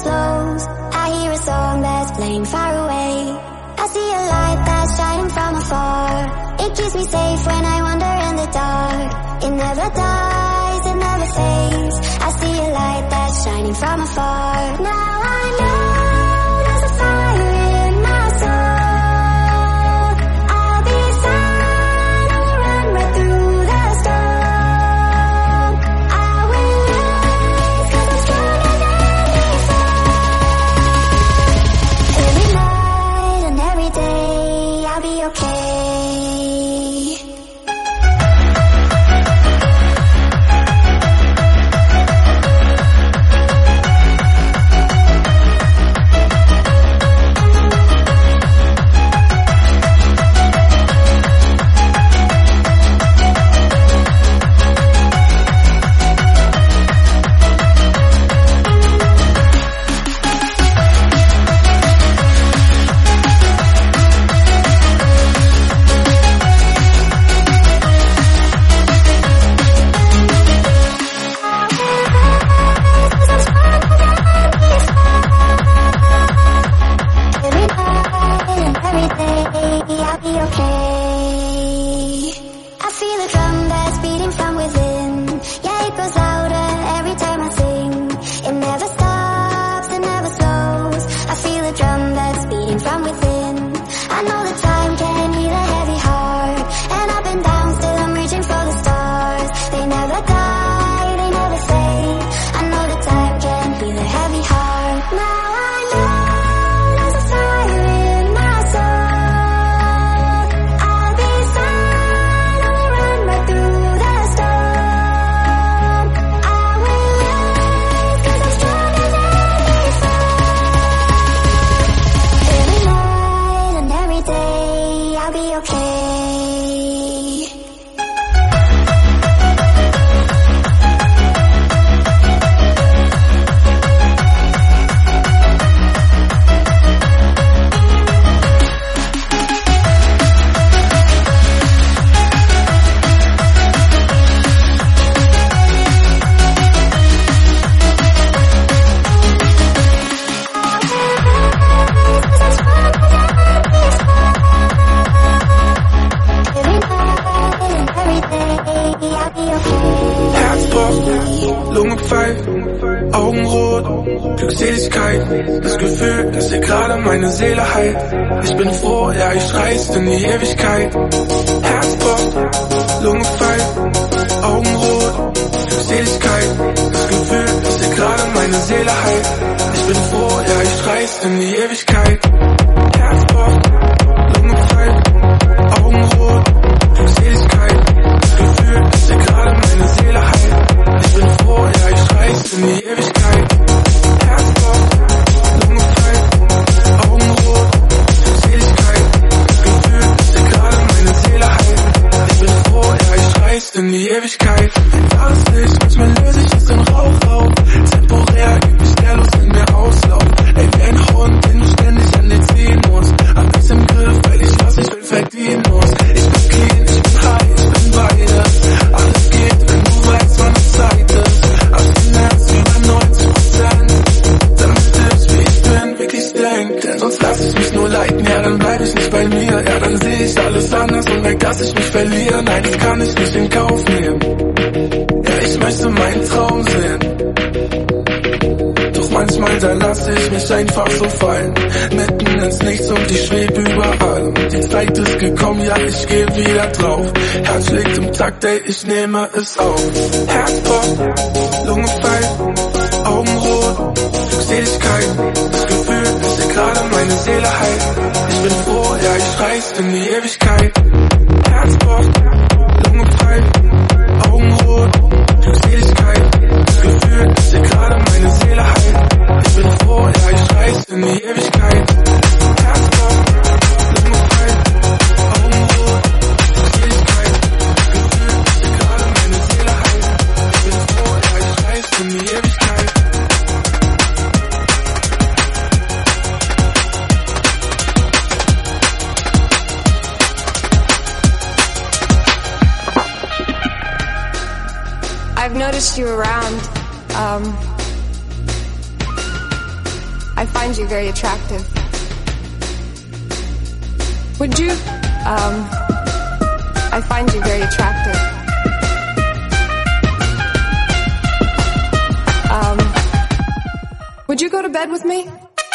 slows. I hear a song that's playing far away. I see a light that's shining from afar. It keeps me safe when I wander in the dark. It never dies, it never fades. I see a light that's shining from afar. Now I know there's a fire in my soul. I'll be fine, I will run right through the storm. I will live 'cause I'm stronger than before. Every night and every day I'll be okay. Lunge pfeift, Augen rot, Glückseligkeit, das Gefühl, dass dir gerade meine Seele heilt. Ich bin froh, ja ich reiß in die Ewigkeit. Herz pocht, Lunge pfeift, Augen rot, Glückseligkeit, das Gefühl, dass dir gerade meine Seele heilt. Ich bin froh, ja ich reiß in die Ewigkeit. Herz pocht, Lunge pfeift, Augen rot, Glückseligkeit, das Gefühl, dass dir gerade meine Seele heilt. Ich bin froh, ja ich reiß in die Ewigkeit. Herz pocht, Lunge pfeift, Augen rot, Glückseligkeit, das Gefühl, dass dir gerade meine Seele heilt. Ich bin froh, ja ich reiß in die Ewigkeit. Wahres Licht, manchmal löse ich es in Rauch auf. Temporär gibt mich der Lust in mir Auslauf. Ey, wie ein Hund, den du ständig an dir ziehen musst. Hab ich's im Griff, weil ich was ich will verdienen muss. Ich bin clean, ich bin high, ich bin beides. Alles geht, wenn du weißt, wann es Zeit ist. Abstinenz über 90%. Damit ich, wie ich bin, wirklich denk. Denn sonst lass ich mich nur leiten, ja, dann bleib ich nicht bei mir. Ja, dann seh ich alles anders und merk, dass ich mich verliere. Nein, das kann ich nicht in Kauf nehmen. Ja, ich möchte meinen Traum sehen. Doch manchmal, da lasse ich mich einfach so fallen. Mitten ins Nichts und ich schweb überall. Und die Zeit ist gekommen, ja, ich geh wieder drauf. Herz schlägt im Takt, ey, ich nehme es auf. Herz pocht, Lunge pfeift, Augen rot, Glückseligkeit, das Gefühl, dass dir gerade meine Seele heilt. Ich bin froh, ja, ich reiß in die Ewigkeit. Herz pocht, Lunge pfeift, Augen rot, Glückseligkeit, das Gefühl, dass dir gerade meine Seele heilt. Ich bin froh, ja, ich reiß in die Ewigkeit. Herz pocht, Lunge pfeift, Augen rot, Glückseligkeit, das Gefühl, dass dir gerade meine Seele heilt. Ich bin froh, ja, ich reiß in die Ewigkeit. I've noticed you around. find you very attractive. Would you, I find you very attractive. Would you go to bed with me?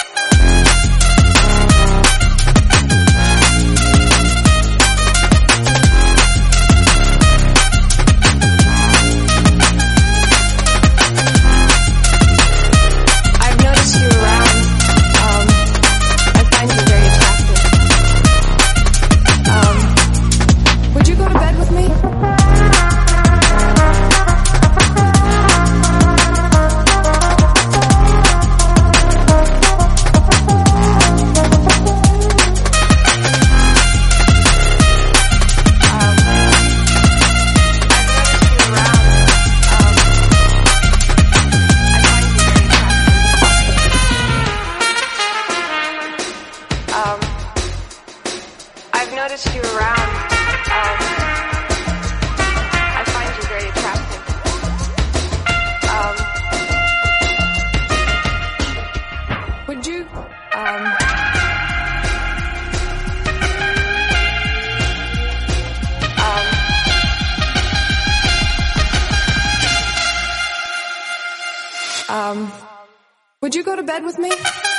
Would you go to bed with me?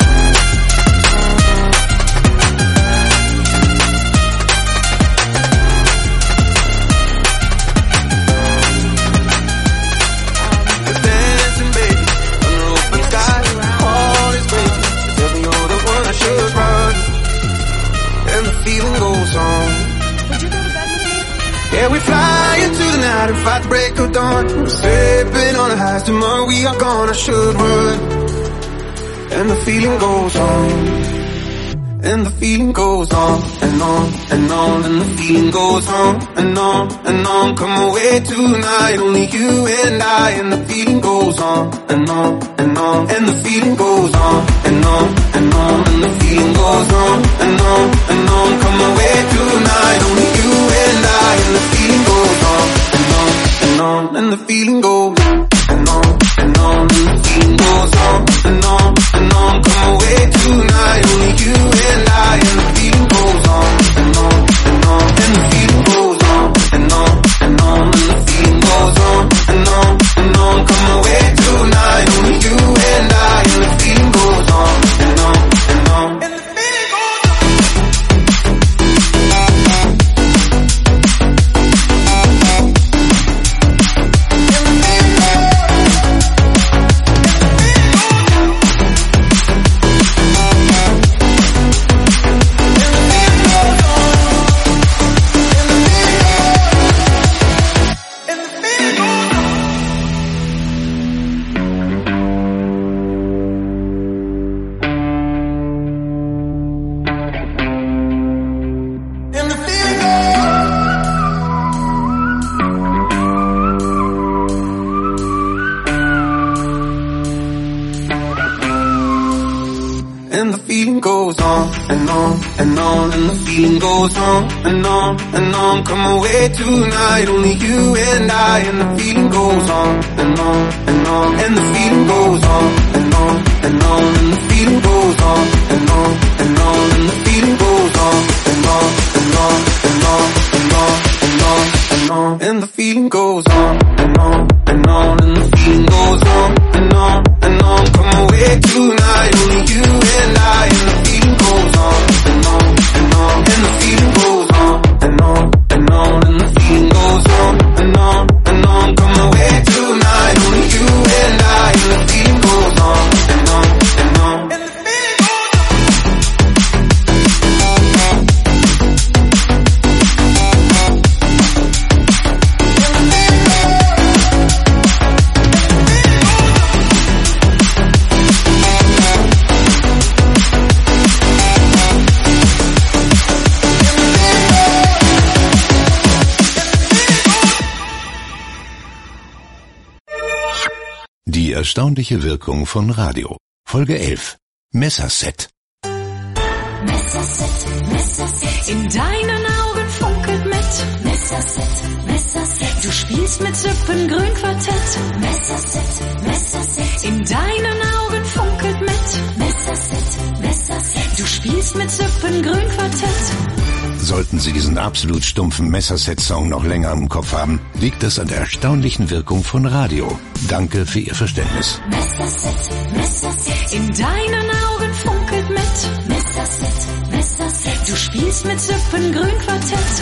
Yeah, we fly into the night and fight the break of dawn. We're stepping on the highs, tomorrow we are gone. I should run. And the feeling goes on. And the feeling goes on and on and on. And the feeling goes on and on and on. Come away tonight, only you and I. And the feeling goes on and on and on. And the feeling goes on and on and on. And the feeling goes on and on and on. Come away tonight, only you and I. And the feeling goes on and on and on. And the feeling goes and on and on. And the feeling goes on and on and on. Come away tonight, only you and I. And the feeling goes on and on and on. And the feeling goes on and on and on. And the feeling goes on and on and on. Come away tonight, only you and I. And the feeling goes on and on and on. And the feeling goes goes on and on and on. And the feeling goes on and on and on. Come away tonight, only you and I. And the feeling goes on and on and on. And the feeling goes on and on and on. And the feeling goes on and on and on. And the feeling goes on and on and on and on and on and on and on. And the feeling goes on and on and on. And the feeling goes on and on and on. Come away tonight, only you and I. And the feeling goes on and on and on. And the feeling goes on and on and on. And the feeling goes on and on and on. Come away tonight, only you and I. And the feeling goes on and on and on. And the feeling goes Die erstaunliche Wirkung von Radio. Folge 11. Messerset. Messerset, Messerset. In deinen Augen funkelt mit. Messerset, Messerset. Du spielst mit Sippengrün Quartett. Messerset, Messerset. In deinen Augen funkelt mit. Messerset, Sollten Sie diesen absolut stumpfen Messerset-Song noch länger im Kopf haben, liegt es an der erstaunlichen Wirkung von Radio. Danke für Ihr Verständnis. Messerset, Messerset. In deinen Augen funkelt mit. Messerset, Messerset. Du spielst mit Zippengrün-Quartett.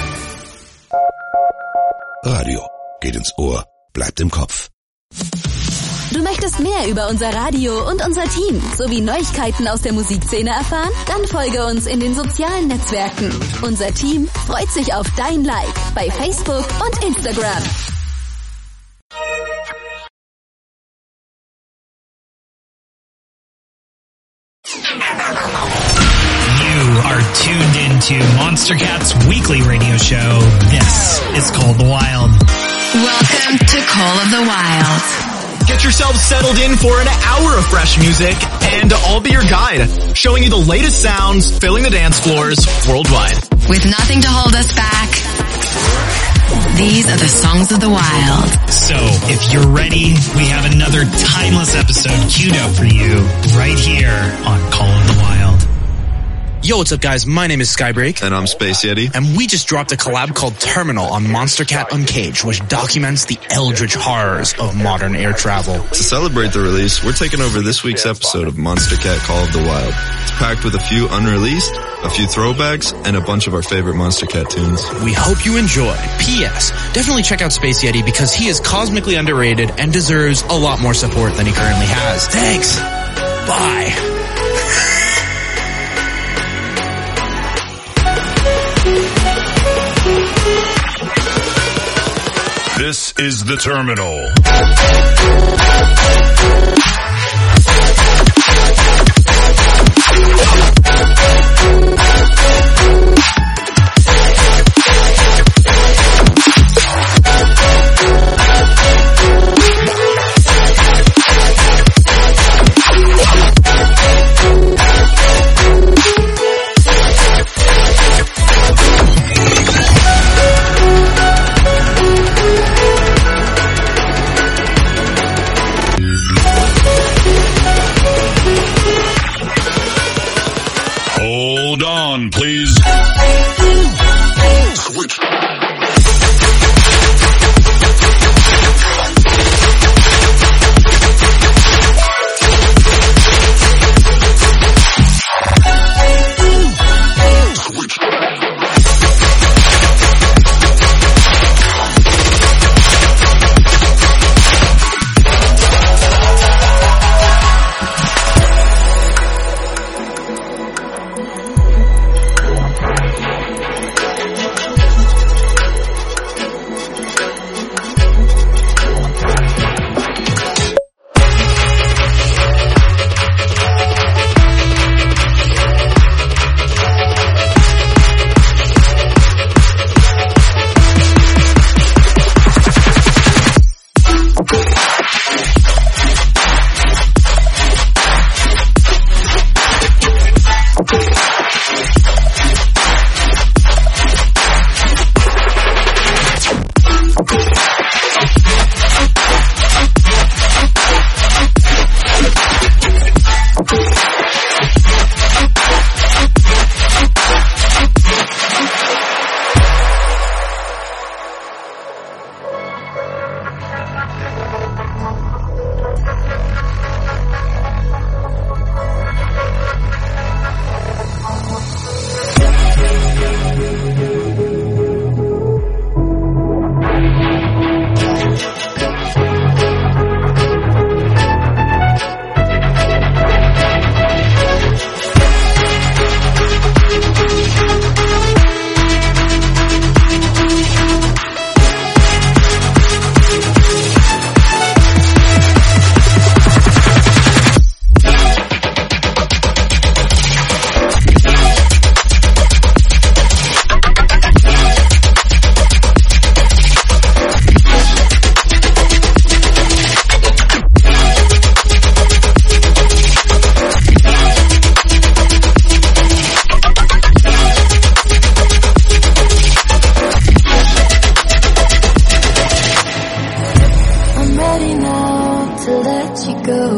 Radio geht ins Ohr, bleibt im Kopf. Du möchtest mehr über unser Radio und unser Team sowie Neuigkeiten aus der Musikszene erfahren? Dann folge uns in den sozialen Netzwerken. Unser Team freut sich auf dein Like bei Facebook und Instagram. You are tuned into Monster Cat's weekly radio show. This is Call of the Wild. Welcome to Call of the Wild. Get yourselves settled in for an hour of fresh music, and I'll be your guide, showing you the latest sounds, filling the dance floors worldwide. With nothing to hold us back, these are the songs of the wild. So, if you're ready, we have another timeless episode queued up for you right here on Call of the Wild. Yo, what's up guys? My name is Skybreak. And I'm Space Yeti. And we just dropped a collab called Terminal on Monster Cat Uncaged, which documents the eldritch horrors of modern air travel. To celebrate the release, we're taking over this week's episode of Monster Cat Call of the Wild. It's packed with a few unreleased, a few throwbacks, and a bunch of our favorite Monster Cat tunes. We hope you enjoy. P.S. Definitely check out Space Yeti because he is cosmically underrated and deserves a lot more support than he currently has. Thanks. Bye. This is the Terminal. Hold on, please. Switch.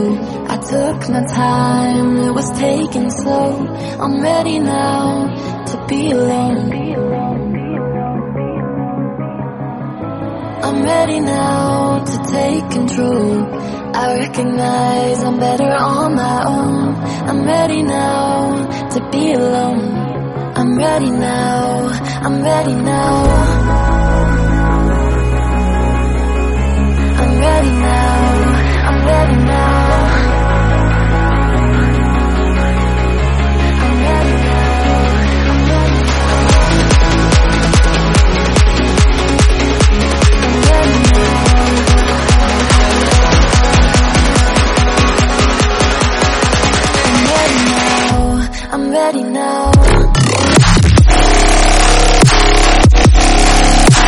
took my time, it was taking slow. I'm ready now to be alone. I'm ready now to take control. I recognize I'm better on my own. I'm ready now to be alone. I'm ready now, I'm ready now. I'm ready now, I'm ready now. I'm ready now, I'm ready I'm ready now.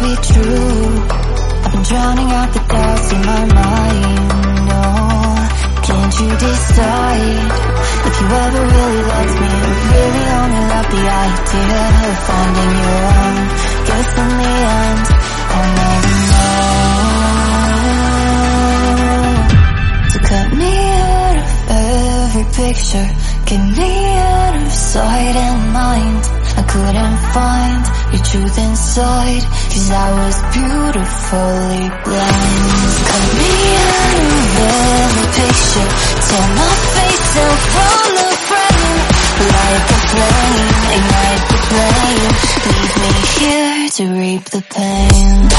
be true. I've been drowning out the doubts in my mind. Oh, can't you decide if you ever really loved me, or really only loved the idea of finding your own? Guess in the end, I'll never know. So cut me out of every picture, get me out of sight and mind. I couldn't find your truth inside, 'cause I was beautifully blind. Cut me out of every picture, tear my face out from the frame. Like a flame, ignite the flame, leave me here to reap the pain.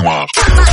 Noir.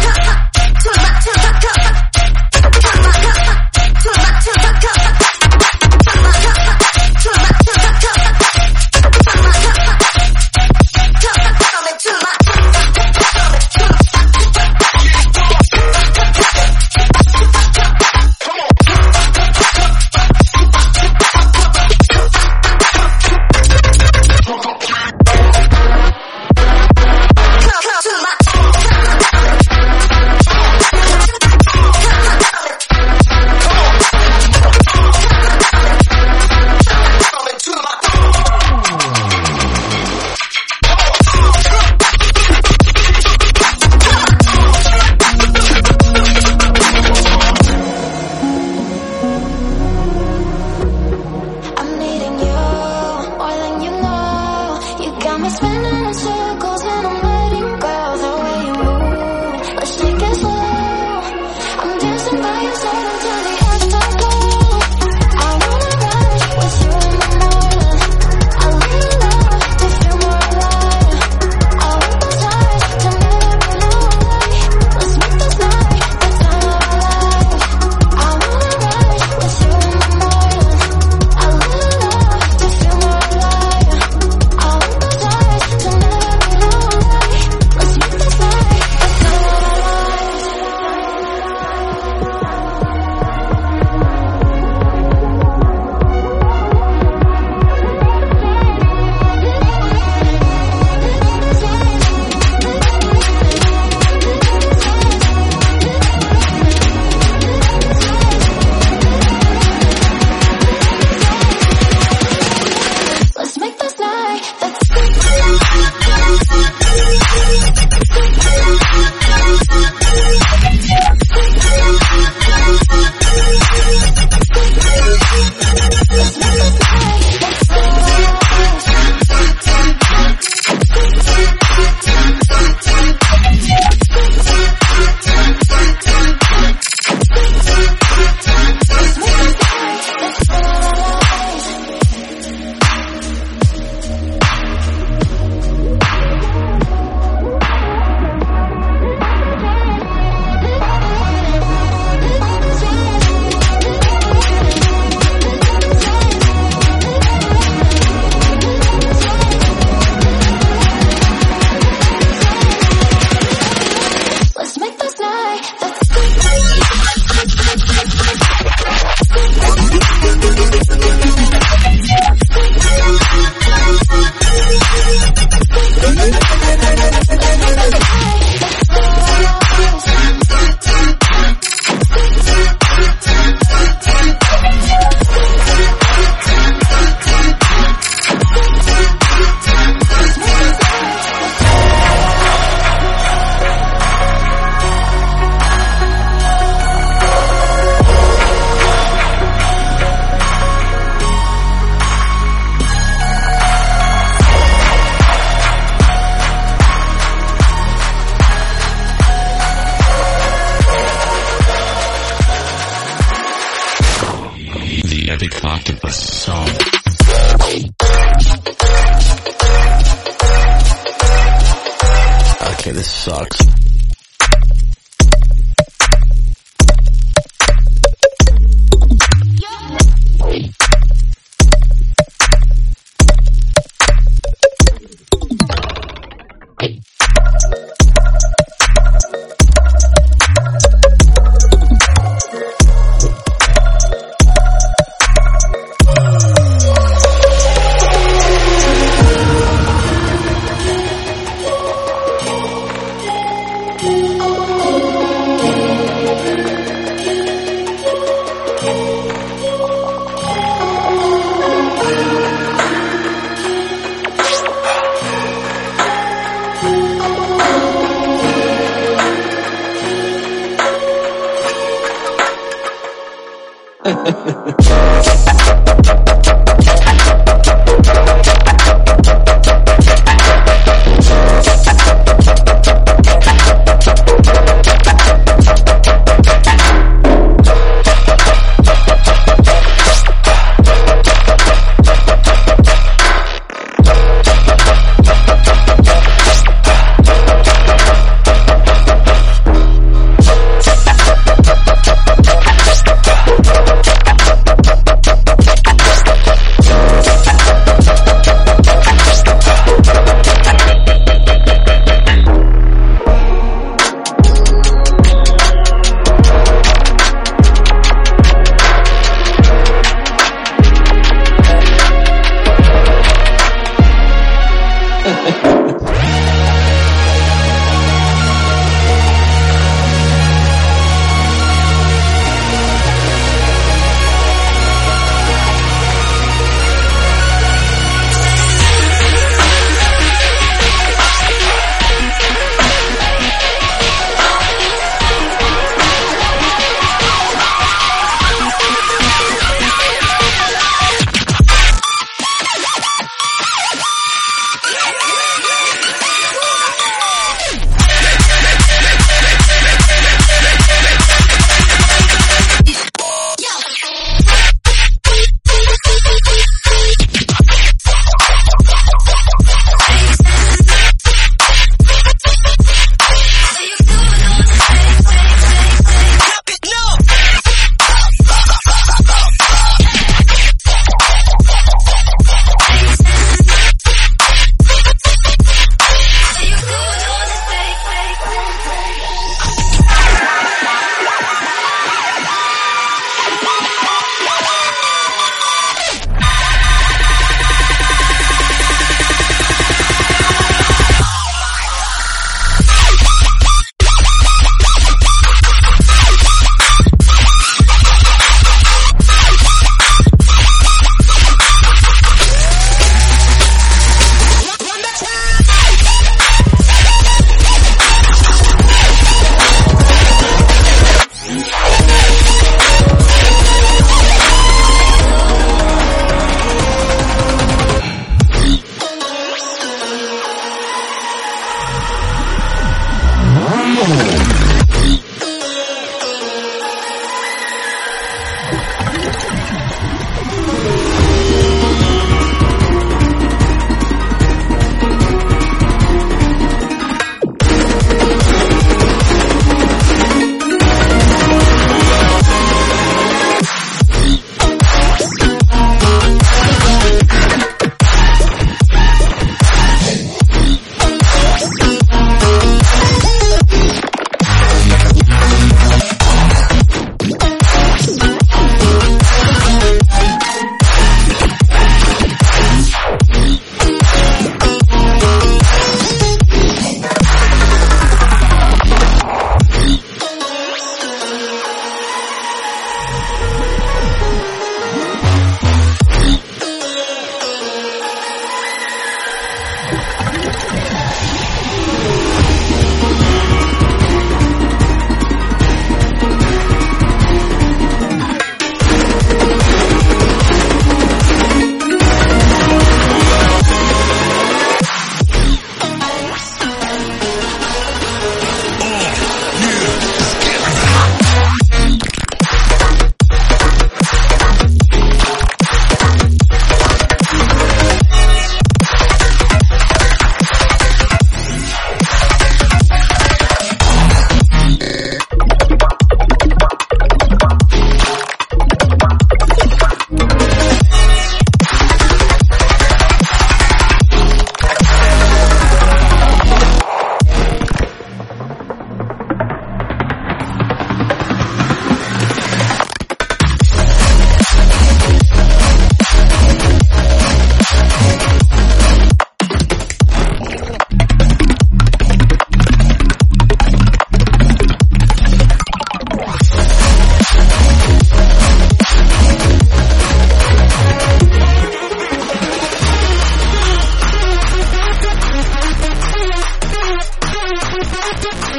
Epic Octopus song. Okay, this sucks.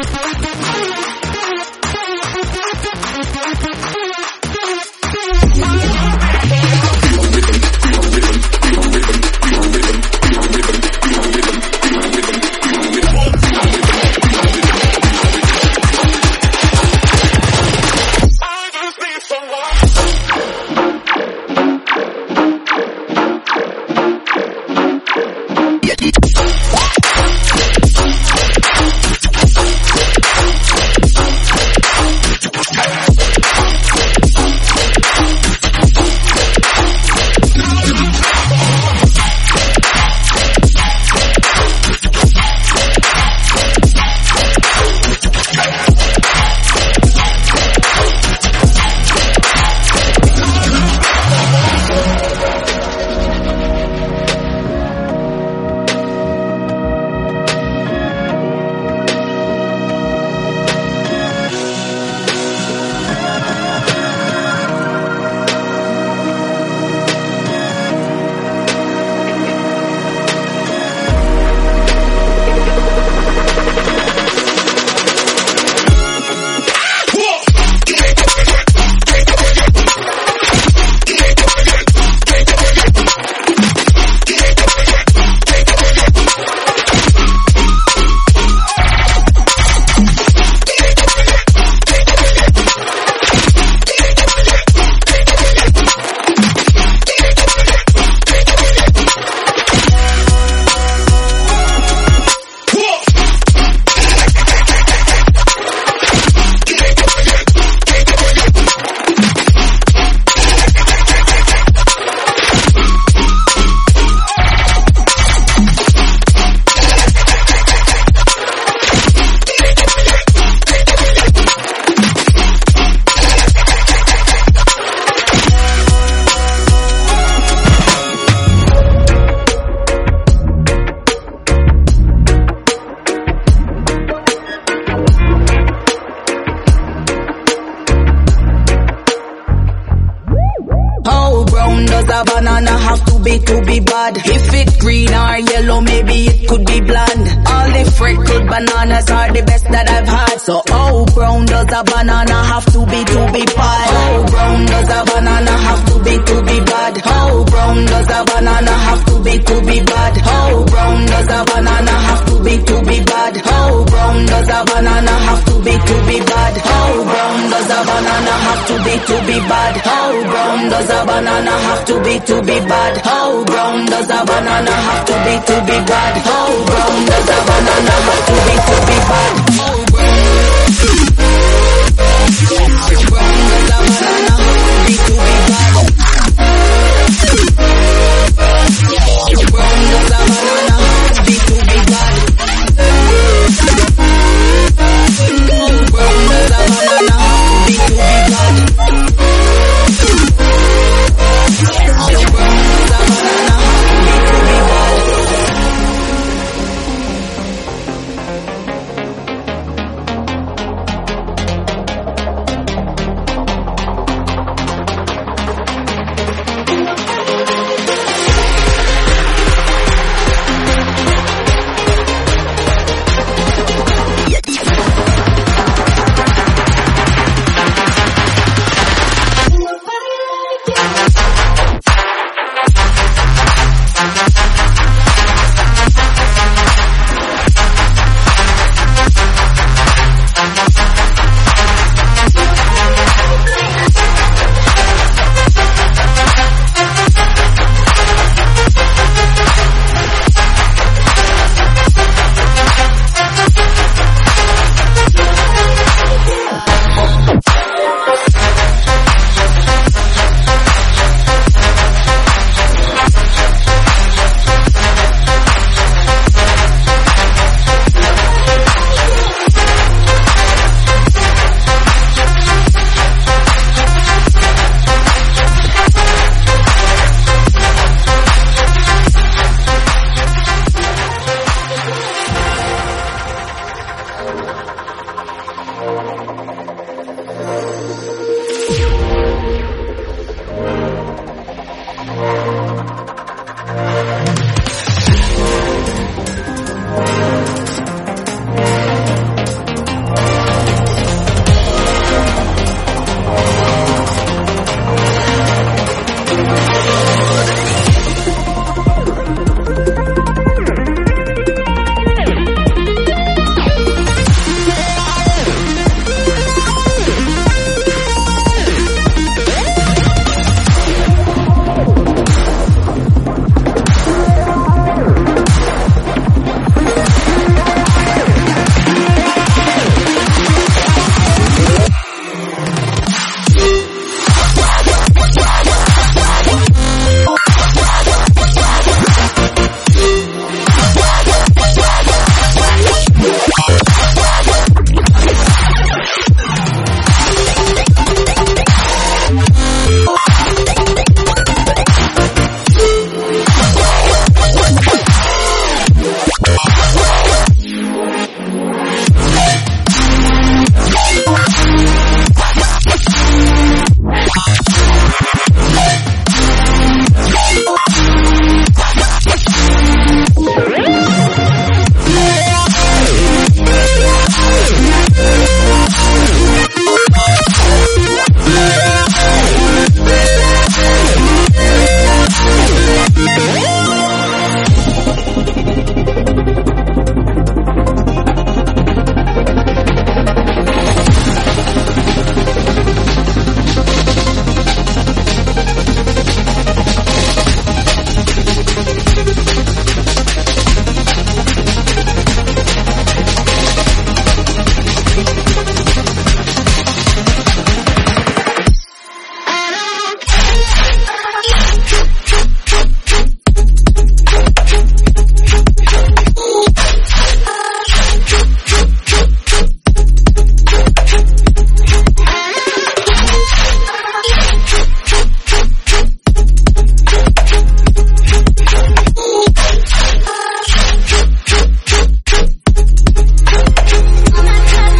a banana have to be bad. If it green or yellow, maybe it could be blonde. All the freckled bananas are the best that I've had. So how brown does a banana have to be bad? How brown does a banana have to be bad? How brown does a banana have to be bad? How brown does a banana have to be bad? How brown does a banana have to be bad? How brown does a banana have to be bad? How brown does a banana have to be bad? How brown does a banana have to be bad? How brown does a banana have to be bad?